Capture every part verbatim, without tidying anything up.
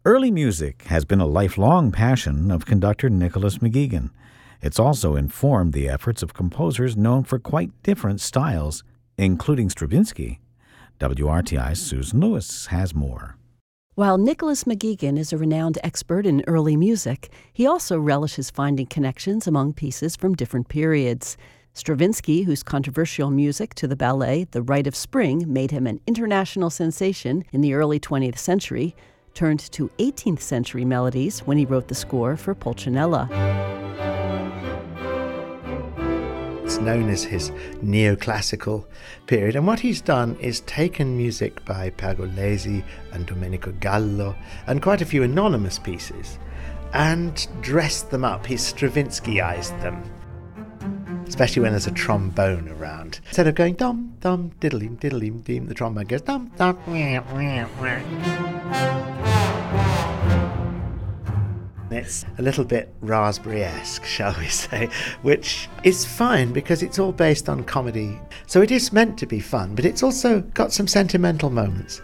Early music has been a lifelong passion of conductor Nicholas McGeegan. It's also informed the efforts of composers known for quite different styles, including Stravinsky. W R T I's Susan Lewis has more. While Nicholas McGeegan is a renowned expert in early music, he also relishes finding connections among pieces from different periods. Stravinsky, whose controversial music to the ballet The Rite of Spring made him an international sensation in the early twentieth century, turned to eighteenth century melodies when he wrote the score for Pulcinella. It's known as his neoclassical period, and what he's done is taken music by Pergolesi and Domenico Gallo and quite a few anonymous pieces and dressed them up. He's Stravinskyized them, especially when there's a trombone around. Instead of going dum dum diddle-eem diddle-eem deem, the trombone goes dum dum. It's a little bit Raspberry-esque, shall we say, which is fine because it's all based on comedy. So it is meant to be fun, but it's also got some sentimental moments.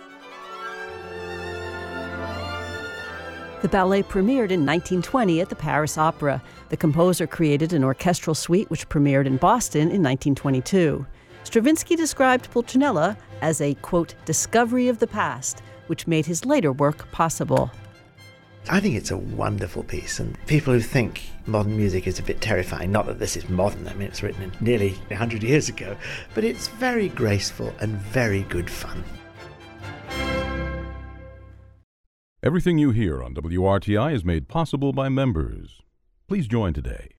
The ballet premiered in nineteen twenty at the Paris Opera. The composer created an orchestral suite which premiered in Boston in nineteen twenty-two. Stravinsky described Pulcinella as a, quote, discovery of the past, which made his later work possible. I think it's a wonderful piece, and people who think modern music is a bit terrifying, not that this is modern, I mean it's written nearly one hundred years ago, but it's very graceful and very good fun. Everything you hear on W R T I is made possible by members. Please join today